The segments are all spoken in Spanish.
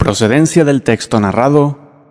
Procedencia del texto narrado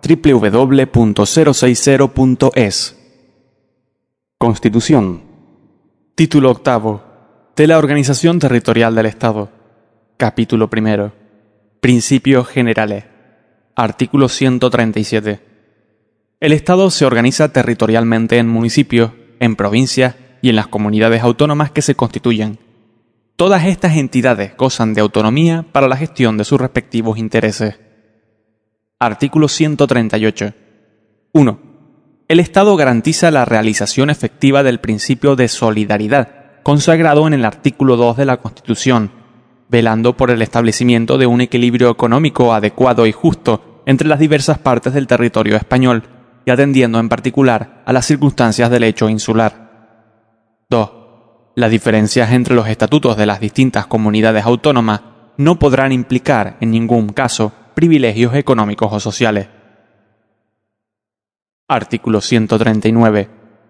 www.060.es. Constitución. Título octavo. De la Organización Territorial del Estado. Capítulo primero. Principios generales. Artículo 137. El Estado se organiza territorialmente en municipios, en provincias y en las comunidades autónomas que se constituyen. Todas estas entidades gozan de autonomía para la gestión de sus respectivos intereses. Artículo 138. 1. El Estado garantiza la realización efectiva del principio de solidaridad, consagrado en el artículo 2 de la Constitución, velando por el establecimiento de un equilibrio económico adecuado y justo entre las diversas partes del territorio español y atendiendo en particular a las circunstancias del hecho insular. 2. Las diferencias entre los estatutos de las distintas comunidades autónomas no podrán implicar, en ningún caso, privilegios económicos o sociales. Artículo 139.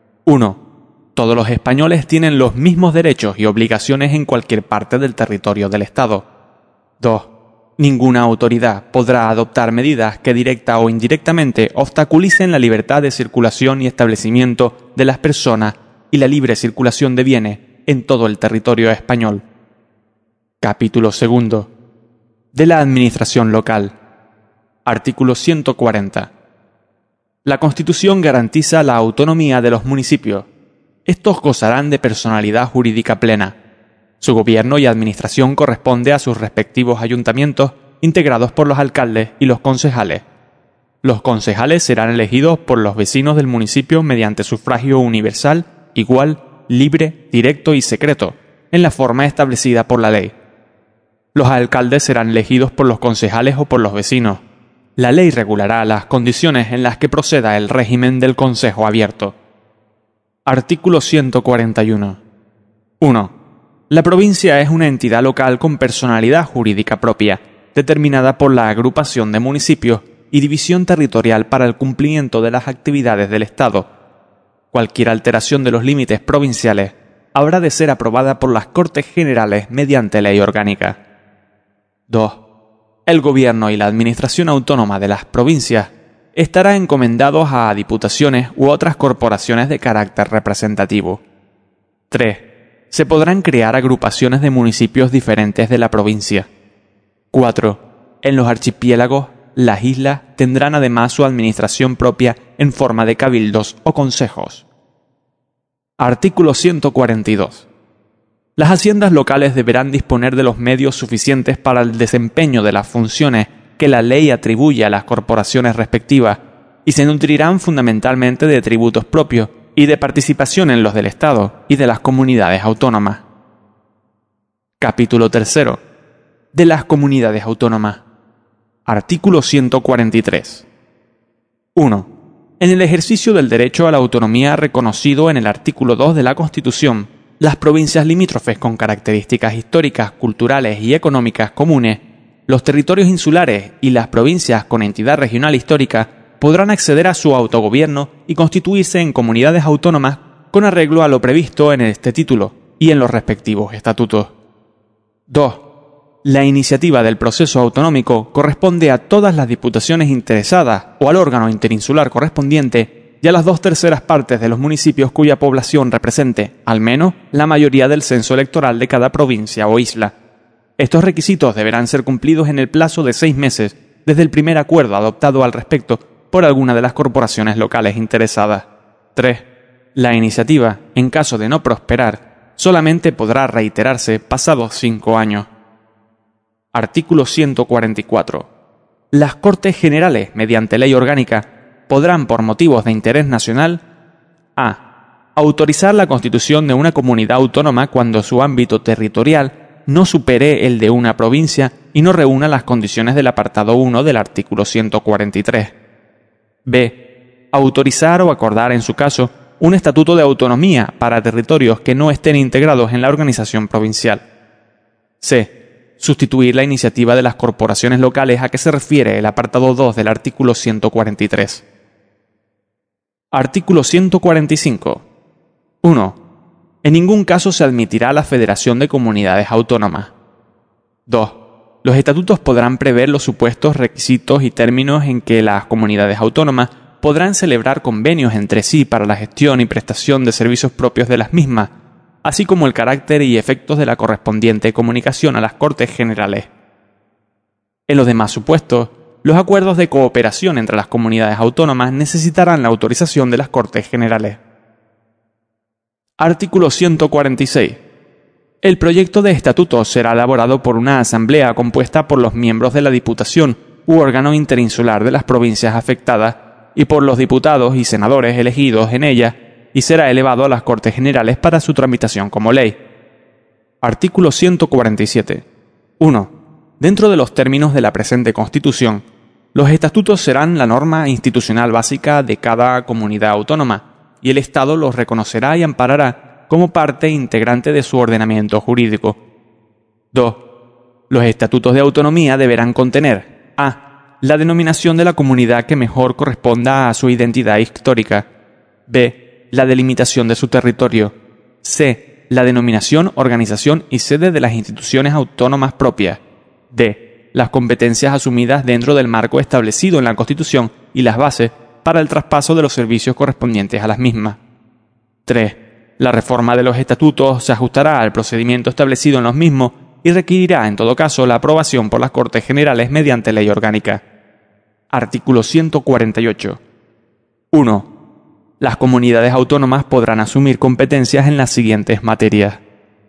1. Todos los españoles tienen los mismos derechos y obligaciones en cualquier parte del territorio del Estado. 2. Ninguna autoridad podrá adoptar medidas que directa o indirectamente obstaculicen la libertad de circulación y establecimiento de las personas y la libre circulación de bienes en todo el territorio español. Capítulo segundo. De la Administración local. Artículo 140. La Constitución garantiza la autonomía de los municipios. Estos gozarán de personalidad jurídica plena. Su gobierno y administración corresponde a sus respectivos ayuntamientos, integrados por los alcaldes y los concejales. Los concejales serán elegidos por los vecinos del municipio mediante sufragio universal, igual, libre, directo y secreto, en la forma establecida por la ley. Los alcaldes serán elegidos por los concejales o por los vecinos. La ley regulará las condiciones en las que proceda el régimen del Consejo Abierto. Artículo 141. 1. La provincia es una entidad local con personalidad jurídica propia, determinada por la agrupación de municipios y división territorial para el cumplimiento de las actividades del Estado. Cualquier alteración de los límites provinciales habrá de ser aprobada por las Cortes Generales mediante ley orgánica. 2. El gobierno y la administración autónoma de las provincias estará encomendados a diputaciones u otras corporaciones de carácter representativo. 3. Se podrán crear agrupaciones de municipios diferentes de la provincia. 4. En los archipiélagos, las islas tendrán además su administración propia en forma de cabildos o consejos. Artículo 142. Las haciendas locales deberán disponer de los medios suficientes para el desempeño de las funciones que la ley atribuye a las corporaciones respectivas y se nutrirán fundamentalmente de tributos propios y de participación en los del Estado y de las comunidades autónomas. Capítulo 3. De las comunidades autónomas. Artículo 143. 1. En el ejercicio del derecho a la autonomía reconocido en el artículo 2 de la Constitución, las provincias limítrofes con características históricas, culturales y económicas comunes, los territorios insulares y las provincias con entidad regional histórica podrán acceder a su autogobierno y constituirse en comunidades autónomas con arreglo a lo previsto en este título y en los respectivos estatutos. 2. La iniciativa del proceso autonómico corresponde a todas las diputaciones interesadas o al órgano interinsular correspondiente y a las 2/3 partes de los municipios cuya población represente, al menos, la mayoría del censo electoral de cada provincia o isla. Estos requisitos deberán ser cumplidos en el plazo de 6 meses desde el primer acuerdo adoptado al respecto por alguna de las corporaciones locales interesadas. 3. La iniciativa, en caso de no prosperar, solamente podrá reiterarse pasados 5 años. Artículo 144. Las Cortes Generales, mediante ley orgánica, podrán, por motivos de interés nacional, a. Autorizar la constitución de una comunidad autónoma cuando su ámbito territorial no supere el de una provincia y no reúna las condiciones del apartado 1 del artículo 143. b. Autorizar o acordar, en su caso, un estatuto de autonomía para territorios que no estén integrados en la organización provincial. c. Sustituir la iniciativa de las corporaciones locales a que se refiere el apartado 2 del artículo 143. Artículo 145. 1. En ningún caso se admitirá la federación de comunidades autónomas. 2. Los estatutos podrán prever los supuestos, requisitos y términos en que las comunidades autónomas podrán celebrar convenios entre sí para la gestión y prestación de servicios propios de las mismas, así como el carácter y efectos de la correspondiente comunicación a las Cortes Generales. En los demás supuestos, los acuerdos de cooperación entre las comunidades autónomas necesitarán la autorización de las Cortes Generales. Artículo 146. El proyecto de estatuto será elaborado por una asamblea compuesta por los miembros de la Diputación u órgano interinsular de las provincias afectadas y por los diputados y senadores elegidos en ella, y será elevado a las Cortes Generales para su tramitación como ley. Artículo 147. 1. Dentro de los términos de la presente Constitución, los estatutos serán la norma institucional básica de cada comunidad autónoma, y el Estado los reconocerá y amparará como parte integrante de su ordenamiento jurídico. 2. Los estatutos de autonomía deberán contener a. La denominación de la comunidad que mejor corresponda a su identidad histórica. b. La delimitación de su territorio. c. La denominación, organización y sede de las instituciones autónomas propias. d. Las competencias asumidas dentro del marco establecido en la Constitución y las bases para el traspaso de los servicios correspondientes a las mismas. 3. La reforma de los estatutos se ajustará al procedimiento establecido en los mismos y requerirá, en todo caso, la aprobación por las Cortes Generales mediante ley orgánica. Artículo 148. 1. Las comunidades autónomas podrán asumir competencias en las siguientes materias.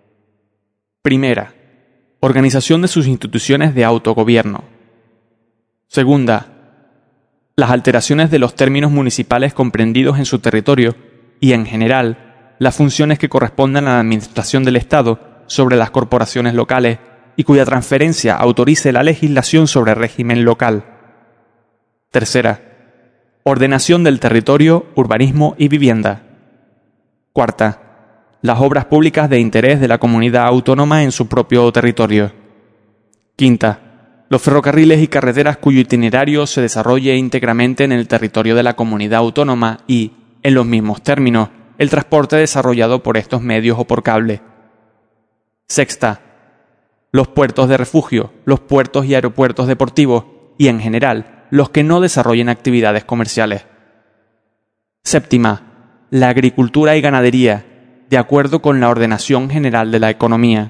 Primera. Organización de sus instituciones de autogobierno. Segunda. Las alteraciones de los términos municipales comprendidos en su territorio y, en general, las funciones que correspondan a la administración del Estado sobre las corporaciones locales y cuya transferencia autorice la legislación sobre régimen local. Tercera. Ordenación del territorio, urbanismo y vivienda. Cuarta. Las obras públicas de interés de la comunidad autónoma en su propio territorio. Quinta. Los ferrocarriles y carreteras cuyo itinerario se desarrolle íntegramente en el territorio de la comunidad autónoma y, en los mismos términos, el transporte desarrollado por estos medios o por cable. Sexta. Los puertos de refugio, los puertos y aeropuertos deportivos y, en general, los que no desarrollen actividades comerciales. Séptima. La agricultura y ganadería, de acuerdo con la ordenación general de la economía.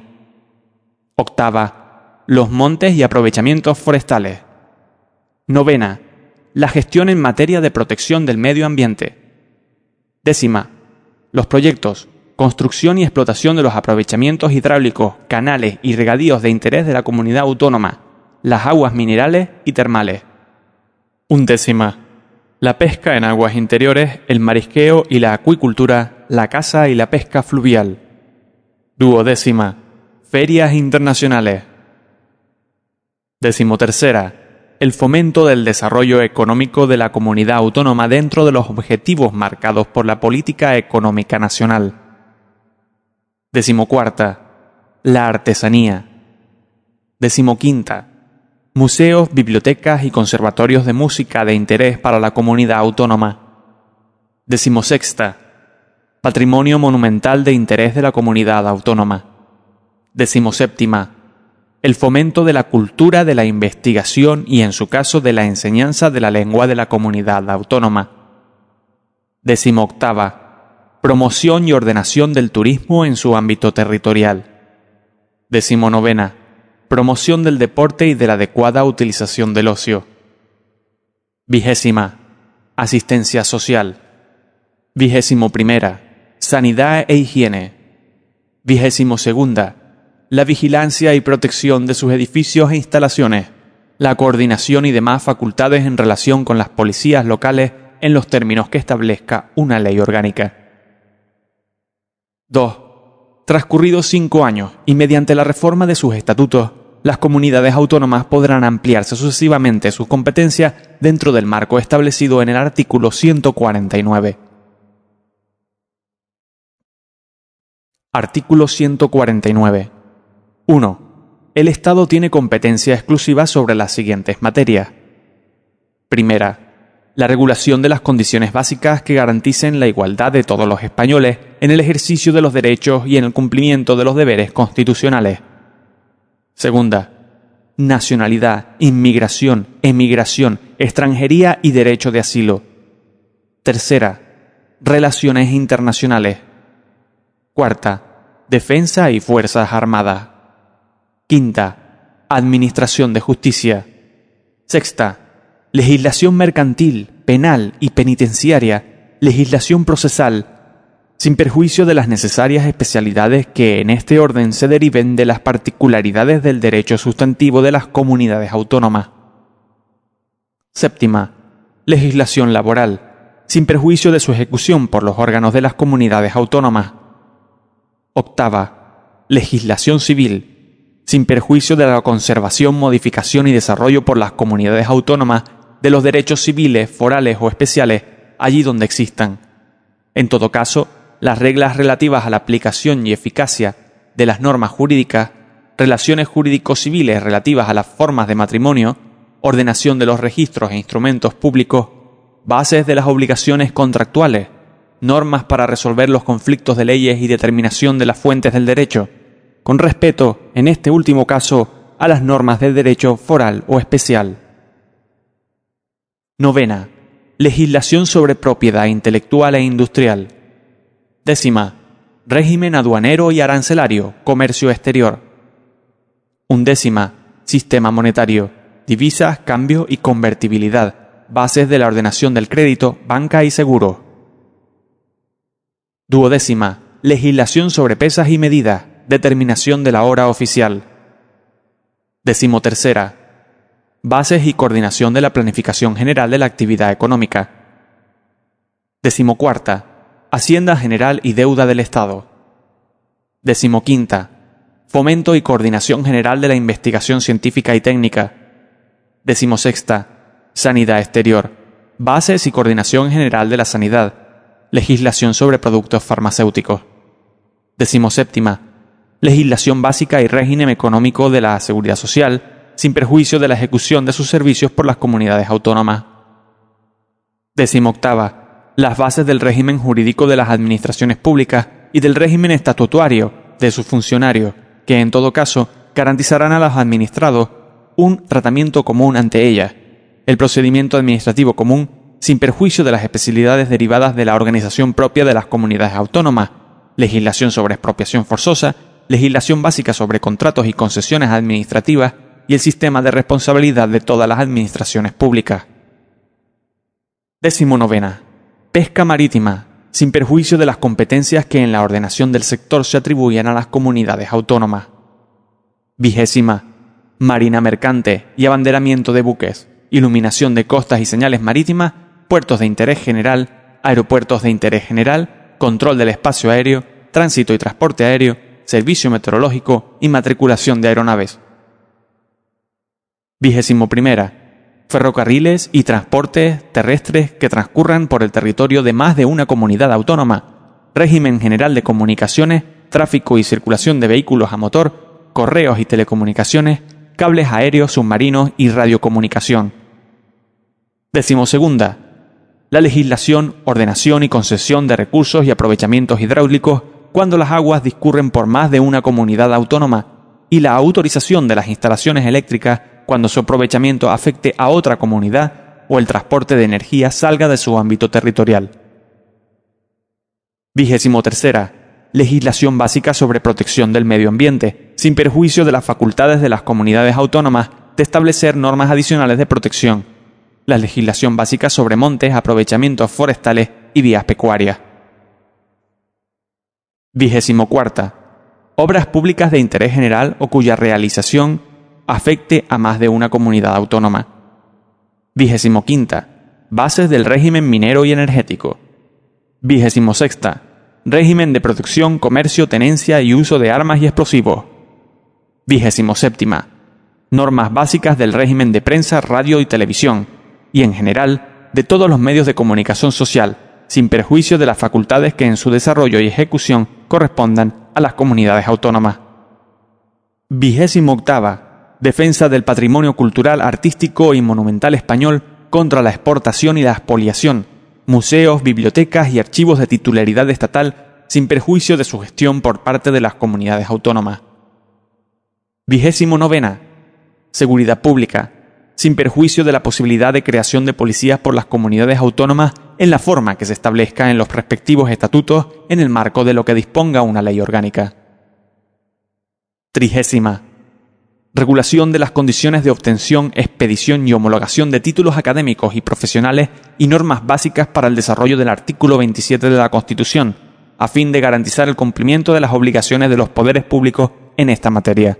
Octava. Los montes y aprovechamientos forestales. Novena. La gestión en materia de protección del medio ambiente. Décima. Los proyectos, construcción y explotación de los aprovechamientos hidráulicos, canales y regadíos de interés de la comunidad autónoma, las aguas minerales y termales. Undécima. La pesca en aguas interiores, el marisqueo y la acuicultura, la caza y la pesca fluvial. Duodécima. Ferias internacionales. Decimotercera. El fomento del desarrollo económico de la comunidad autónoma dentro de los objetivos marcados por la política económica nacional. Decimocuarta. La artesanía. Decimoquinta. Museos, bibliotecas y conservatorios de música de interés para la comunidad autónoma. Decimosexta. Patrimonio monumental de interés de la comunidad autónoma. Decimoséptima. El fomento de la cultura, de la investigación y, en su caso, de la enseñanza de la lengua de la comunidad autónoma. Decimoctava. Promoción y ordenación del turismo en su ámbito territorial. Decimonovena. Promoción del deporte y de la adecuada utilización del ocio. Vigésima. Asistencia social. Vigésimo primera. Sanidad e higiene. Vigésimo segunda. La vigilancia y protección de sus edificios e instalaciones, la coordinación y demás facultades en relación con las policías locales en los términos que establezca una ley orgánica. 2. Transcurridos 5 años y mediante la reforma de sus estatutos, las comunidades autónomas podrán ampliarse sucesivamente sus competencias dentro del marco establecido en el artículo 149. Artículo 149. 1. El Estado tiene competencia exclusiva sobre las siguientes materias. Primera. La regulación de las condiciones básicas que garanticen la igualdad de todos los españoles en el ejercicio de los derechos y en el cumplimiento de los deberes constitucionales. Segunda. nacionalidad, inmigración, emigración, extranjería y derecho de asilo. Tercera, relaciones internacionales. Cuarta, defensa y fuerzas armadas. Quinta, administración de justicia. Sexta, legislación mercantil, penal y penitenciaria, legislación procesal, sin perjuicio de las necesarias especialidades que en este orden se deriven de las particularidades del derecho sustantivo de las comunidades autónomas. Séptima, legislación laboral, sin perjuicio de su ejecución por los órganos de las comunidades autónomas. Octava, legislación civil, sin perjuicio de la conservación, modificación y desarrollo por las comunidades autónomas de los derechos civiles, forales o especiales allí donde existan. En todo caso, las reglas relativas a la aplicación y eficacia de las normas jurídicas, relaciones jurídico-civiles relativas a las formas de matrimonio, ordenación de los registros e instrumentos públicos, bases de las obligaciones contractuales, normas para resolver los conflictos de leyes y determinación de las fuentes del derecho, con respeto, en este último caso, a las normas del derecho foral o especial. Novena, legislación sobre propiedad intelectual e industrial. Décima, régimen aduanero y arancelario, comercio exterior. Undécima, sistema monetario, divisas, cambio y convertibilidad, bases de la ordenación del crédito, banca y seguro. Duodécima, legislación sobre pesas y medidas, determinación de la hora oficial. Decimotercera, bases y coordinación de la planificación general de la actividad económica. Decimocuarta, hacienda general y deuda del Estado. Decimoquinta, fomento y coordinación general de la investigación científica y técnica. Decimosexta, sanidad exterior, bases y coordinación general de la sanidad, legislación sobre productos farmacéuticos. Decimoséptima, legislación básica y régimen económico de la seguridad social, sin perjuicio de la ejecución de sus servicios por las comunidades autónomas. Decimoctava, las bases del régimen jurídico de las administraciones públicas y del régimen estatutario de sus funcionarios, que en todo caso garantizarán a los administrados un tratamiento común ante ellas, el procedimiento administrativo común, sin perjuicio de las especialidades derivadas de la organización propia de las comunidades autónomas, legislación sobre expropiación forzosa, legislación básica sobre contratos y concesiones administrativas y el sistema de responsabilidad de todas las administraciones públicas. 19. Pesca marítima, sin perjuicio de las competencias que en la ordenación del sector se atribuyen a las comunidades autónomas. 20. Marina mercante y abanderamiento de buques, iluminación de costas y señales marítimas, puertos de interés general, aeropuertos de interés general, control del espacio aéreo, tránsito y transporte aéreo, servicio meteorológico y matriculación de aeronaves. 21. Ferrocarriles y transportes terrestres que transcurran por el territorio de más de una comunidad autónoma, régimen general de comunicaciones, tráfico y circulación de vehículos a motor, correos y telecomunicaciones, cables aéreos, submarinos y radiocomunicación. 22. La legislación, ordenación y concesión de recursos y aprovechamientos hidráulicos cuando las aguas discurren por más de una comunidad autónoma y la autorización de las instalaciones eléctricas cuando su aprovechamiento afecte a otra comunidad o el transporte de energía salga de su ámbito territorial. 23. Legislación básica sobre protección del medio ambiente, sin perjuicio de las facultades de las comunidades autónomas de establecer normas adicionales de protección. La legislación básica sobre montes, aprovechamientos forestales y vías pecuarias. 24. Obras públicas de interés general o cuya realización afecte a más de una comunidad autónoma. 25. Bases del régimen minero y energético. 26. Régimen de producción, comercio, tenencia y uso de armas y explosivos. 27. Normas básicas del régimen de prensa, radio y televisión, y en general de todos los medios de comunicación social, sin perjuicio de las facultades que en su desarrollo y ejecución correspondan a las comunidades autónomas. 28. Defensa del patrimonio cultural, artístico y monumental español contra la exportación y la expoliación, museos, bibliotecas y archivos de titularidad estatal sin perjuicio de su gestión por parte de las comunidades autónomas. 29. seguridad pública, sin perjuicio de la posibilidad de creación de policías por las comunidades autónomas en la forma que se establezca en los respectivos estatutos en el marco de lo que disponga una ley orgánica. 30. Regulación de las condiciones de obtención, expedición y homologación de títulos académicos y profesionales y normas básicas para el desarrollo del artículo 27 de la Constitución, a fin de garantizar el cumplimiento de las obligaciones de los poderes públicos en esta materia.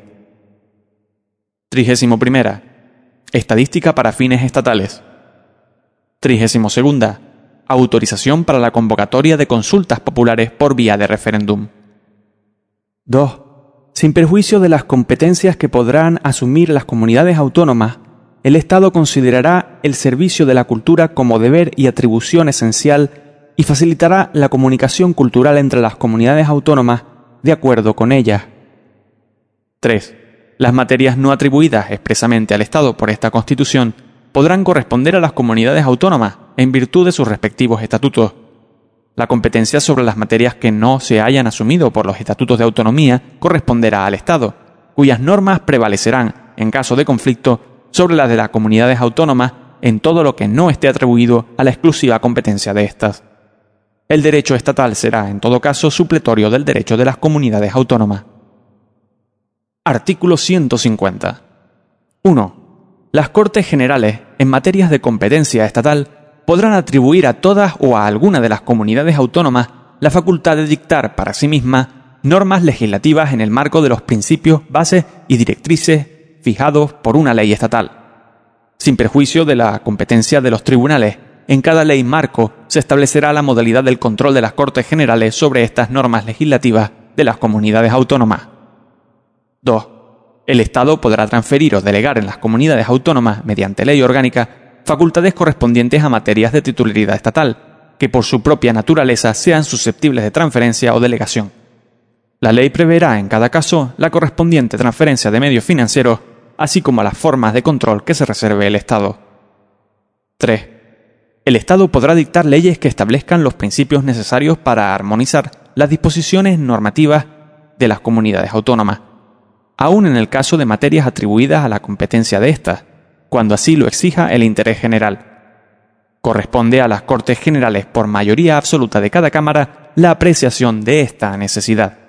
31. Estadística para fines estatales. 32. Autorización para la convocatoria de consultas populares por vía de referéndum. 2. Sin perjuicio de las competencias que podrán asumir las comunidades autónomas, el Estado considerará el servicio de la cultura como deber y atribución esencial y facilitará la comunicación cultural entre las comunidades autónomas de acuerdo con ellas. 3. Las materias no atribuidas expresamente al Estado por esta Constitución podrán corresponder a las comunidades autónomas en virtud de sus respectivos estatutos. La competencia sobre las materias que no se hayan asumido por los estatutos de autonomía corresponderá al Estado, cuyas normas prevalecerán, en caso de conflicto, sobre las de las comunidades autónomas en todo lo que no esté atribuido a la exclusiva competencia de éstas. El derecho estatal será, en todo caso, supletorio del derecho de las comunidades autónomas. Artículo 150. 1. Las Cortes Generales, en materias de competencia estatal, podrán atribuir a todas o a alguna de las comunidades autónomas la facultad de dictar para sí mismas normas legislativas en el marco de los principios, bases y directrices fijados por una ley estatal. Sin perjuicio de la competencia de los tribunales, en cada ley marco se establecerá la modalidad del control de las Cortes Generales sobre estas normas legislativas de las comunidades autónomas. 2. El Estado podrá transferir o delegar en las comunidades autónomas, mediante ley orgánica, facultades correspondientes a materias de titularidad estatal, que por su propia naturaleza sean susceptibles de transferencia o delegación. La ley preverá en cada caso la correspondiente transferencia de medios financieros, así como las formas de control que se reserve el Estado. 3. El Estado podrá dictar leyes que establezcan los principios necesarios para armonizar las disposiciones normativas de las comunidades autónomas, aun en el caso de materias atribuidas a la competencia de éstas, cuando así lo exija el interés general. Corresponde a las Cortes Generales por mayoría absoluta de cada Cámara la apreciación de esta necesidad.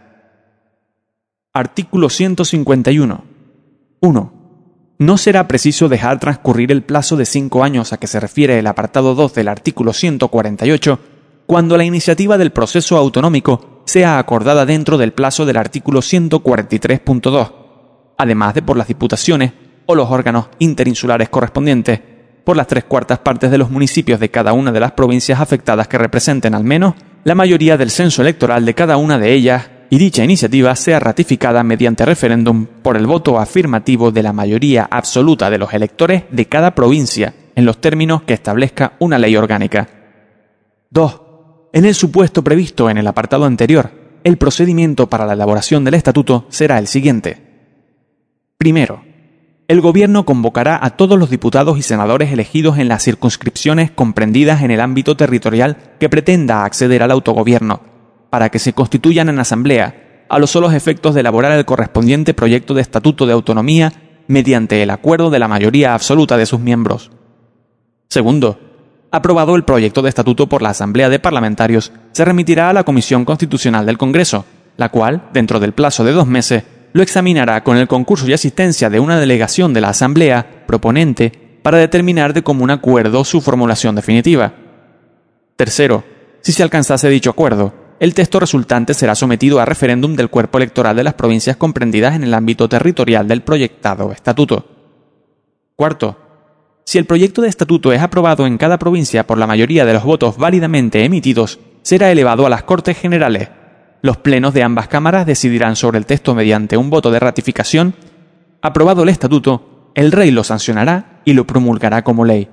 Artículo 151. 1. No será preciso dejar transcurrir el plazo de 5 años a que se refiere el apartado 2 del artículo 148 cuando la iniciativa del proceso autonómico sea acordada dentro del plazo del artículo 143.2, además de por las diputaciones o los órganos interinsulares correspondientes, por las 3/4 partes de los municipios de cada una de las provincias afectadas que representen al menos la mayoría del censo electoral de cada una de ellas, y dicha iniciativa sea ratificada mediante referéndum por el voto afirmativo de la mayoría absoluta de los electores de cada provincia, en los términos que establezca una ley orgánica. 2. En el supuesto previsto en el apartado anterior, el procedimiento para la elaboración del estatuto será el siguiente. Primero, el Gobierno convocará a todos los diputados y senadores elegidos en las circunscripciones comprendidas en el ámbito territorial que pretenda acceder al autogobierno, para que se constituyan en asamblea, a los solos efectos de elaborar el correspondiente proyecto de estatuto de autonomía mediante el acuerdo de la mayoría absoluta de sus miembros. Segundo, aprobado el proyecto de estatuto por la Asamblea de Parlamentarios, se remitirá a la Comisión Constitucional del Congreso, la cual, dentro del plazo de 2 meses, lo examinará con el concurso y asistencia de una delegación de la Asamblea proponente para determinar de común acuerdo su formulación definitiva. Tercero, si se alcanzase dicho acuerdo, el texto resultante será sometido a referéndum del cuerpo electoral de las provincias comprendidas en el ámbito territorial del proyectado estatuto. Cuarto, si el proyecto de estatuto es aprobado en cada provincia por la mayoría de los votos válidamente emitidos, será elevado a las Cortes Generales. Los plenos de ambas cámaras decidirán sobre el texto mediante un voto de ratificación. Aprobado el estatuto, el Rey lo sancionará y lo promulgará como ley.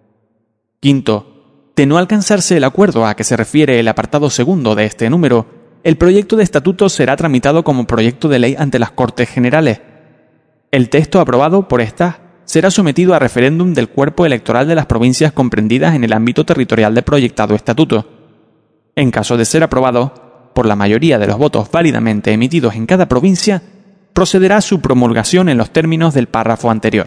Quinto, de no alcanzarse el acuerdo a que se refiere el apartado segundo de este número, el proyecto de estatuto será tramitado como proyecto de ley ante las Cortes Generales. El texto aprobado por estas será sometido a referéndum del cuerpo electoral de las provincias comprendidas en el ámbito territorial del proyectado estatuto. En caso de ser aprobado, por la mayoría de los votos válidamente emitidos en cada provincia, procederá a su promulgación en los términos del párrafo anterior.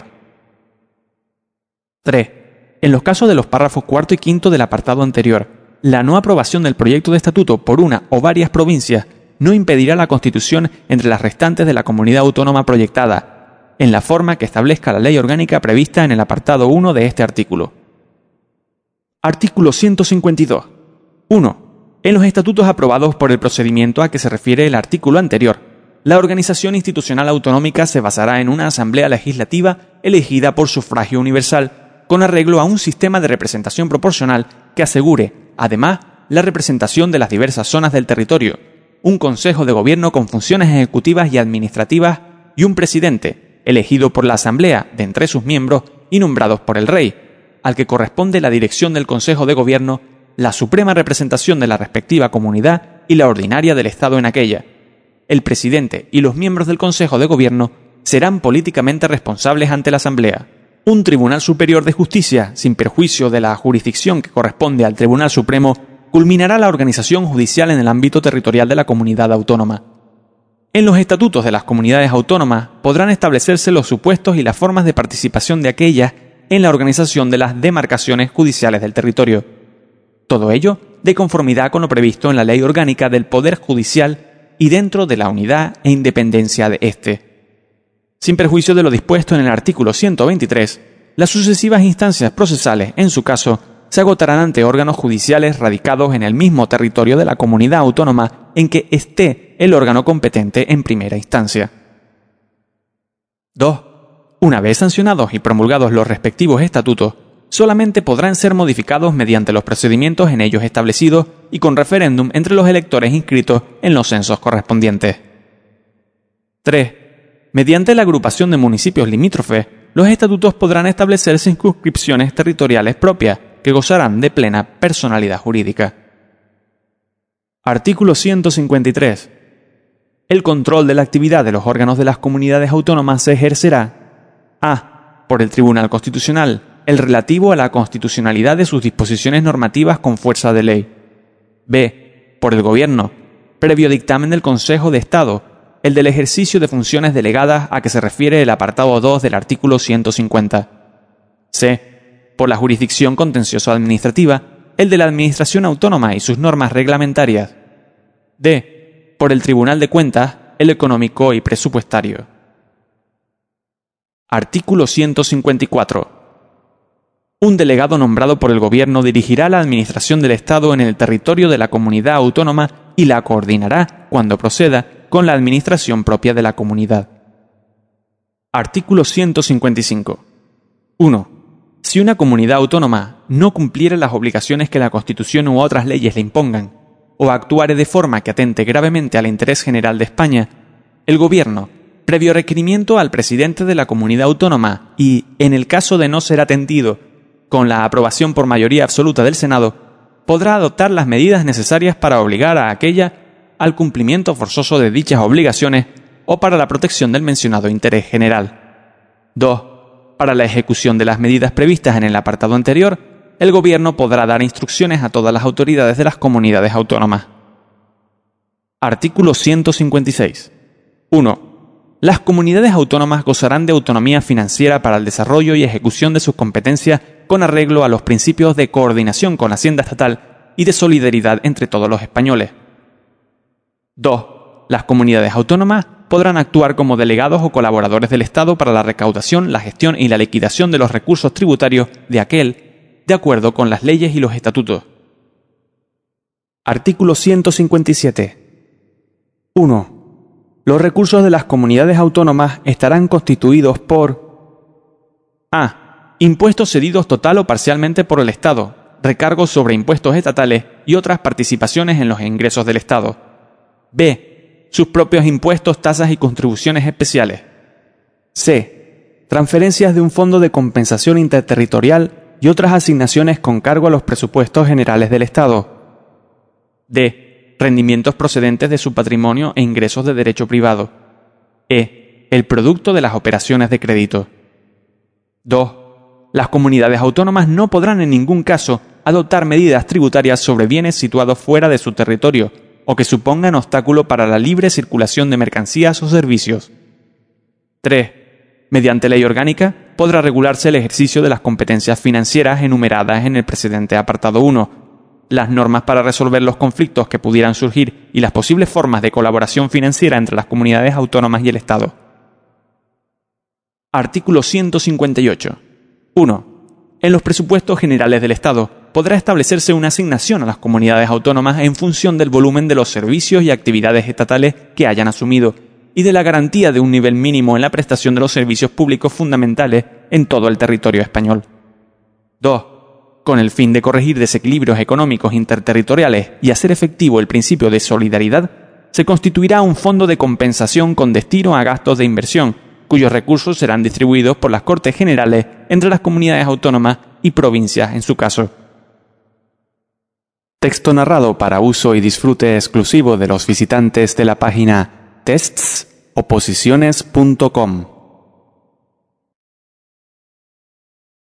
3. En los casos de los párrafos cuarto y quinto del apartado anterior, la no aprobación del proyecto de estatuto por una o varias provincias no impedirá la constitución entre las restantes de la comunidad autónoma proyectada, en la forma que establezca la ley orgánica prevista en el apartado 1 de este artículo. Artículo 152. 1. En los estatutos aprobados por el procedimiento a que se refiere el artículo anterior, la organización institucional autonómica se basará en una asamblea legislativa elegida por sufragio universal, con arreglo a un sistema de representación proporcional que asegure, además, la representación de las diversas zonas del territorio, un consejo de gobierno con funciones ejecutivas y administrativas y un presidente, elegido por la asamblea de entre sus miembros y nombrados por el rey, al que corresponde la dirección del consejo de gobierno, la suprema representación de la respectiva comunidad y la ordinaria del Estado en aquella. El presidente y los miembros del consejo de gobierno serán políticamente responsables ante la asamblea. Un Tribunal Superior de Justicia, sin perjuicio de la jurisdicción que corresponde al Tribunal Supremo, culminará la organización judicial en el ámbito territorial de la comunidad autónoma. En los estatutos de las comunidades autónomas podrán establecerse los supuestos y las formas de participación de aquellas en la organización de las demarcaciones judiciales del territorio. Todo ello de conformidad con lo previsto en la Ley Orgánica del Poder Judicial y dentro de la unidad e independencia de éste. Sin perjuicio de lo dispuesto en el artículo 123, las sucesivas instancias procesales, en su caso, se agotarán ante órganos judiciales radicados en el mismo territorio de la comunidad autónoma en que esté el órgano competente en primera instancia. 2. Una vez sancionados y promulgados los respectivos estatutos, solamente podrán ser modificados mediante los procedimientos en ellos establecidos y con referéndum entre los electores inscritos en los censos correspondientes. 3. Mediante la agrupación de municipios limítrofes, los estatutos podrán establecer circunscripciones territoriales propias que gozarán de plena personalidad jurídica. Artículo 153. El control de la actividad de los órganos de las comunidades autónomas se ejercerá: a. Por el Tribunal Constitucional, el relativo a la constitucionalidad de sus disposiciones normativas con fuerza de ley. b. Por el Gobierno, previo dictamen del Consejo de Estado, el del ejercicio de funciones delegadas a que se refiere el apartado 2 del artículo 150. c. Por la jurisdicción contencioso-administrativa, el de la Administración Autónoma y sus normas reglamentarias. d. Por el Tribunal de Cuentas, el económico y presupuestario. Artículo 154. Un delegado nombrado por el Gobierno dirigirá la administración del Estado en el territorio de la comunidad autónoma y la coordinará, cuando proceda, con la administración propia de la comunidad. Artículo 155. 1. Si una comunidad autónoma no cumpliere las obligaciones que la Constitución u otras leyes le impongan, o actuare de forma que atente gravemente al interés general de España, el Gobierno, previo requerimiento al presidente de la comunidad autónoma y, en el caso de no ser atendido, con la aprobación por mayoría absoluta del Senado, podrá adoptar las medidas necesarias para obligar a aquella al cumplimiento forzoso de dichas obligaciones o para la protección del mencionado interés general. 2. Para la ejecución de las medidas previstas en el apartado anterior, el Gobierno podrá dar instrucciones a todas las autoridades de las comunidades autónomas. Artículo 156. 1. Las comunidades autónomas gozarán de autonomía financiera para el desarrollo y ejecución de sus competencias con arreglo a los principios de coordinación con la Hacienda estatal y de solidaridad entre todos los españoles. 2. Las comunidades autónomas podrán actuar como delegados o colaboradores del Estado para la recaudación, la gestión y la liquidación de los recursos tributarios de aquel, de acuerdo con las leyes y los estatutos. Artículo 157. 1. Los recursos de las comunidades autónomas estarán constituidos por: a. Impuestos cedidos total o parcialmente por el Estado, recargos sobre impuestos estatales y otras participaciones en los ingresos del Estado. b. Sus propios impuestos, tasas y contribuciones especiales. c. Transferencias de un fondo de compensación interterritorial y otras asignaciones con cargo a los presupuestos generales del Estado. d. Rendimientos procedentes de su patrimonio e ingresos de derecho privado. e. El producto de las operaciones de crédito. 2. Las comunidades autónomas no podrán en ningún caso adoptar medidas tributarias sobre bienes situados fuera de su territorio o que supongan obstáculo para la libre circulación de mercancías o servicios. 3. Mediante ley orgánica, podrá regularse el ejercicio de las competencias financieras enumeradas en el precedente apartado 1, las normas para resolver los conflictos que pudieran surgir y las posibles formas de colaboración financiera entre las comunidades autónomas y el Estado. Artículo 158. 1. En los presupuestos generales del Estado podrá establecerse una asignación a las comunidades autónomas en función del volumen de los servicios y actividades estatales que hayan asumido y de la garantía de un nivel mínimo en la prestación de los servicios públicos fundamentales en todo el territorio español. 2. Con el fin de corregir desequilibrios económicos interterritoriales y hacer efectivo el principio de solidaridad, se constituirá un fondo de compensación con destino a gastos de inversión, cuyos recursos serán distribuidos por las Cortes Generales entre las comunidades autónomas y provincias en su caso. Texto narrado para uso y disfrute exclusivo de los visitantes de la página testsoposiciones.com.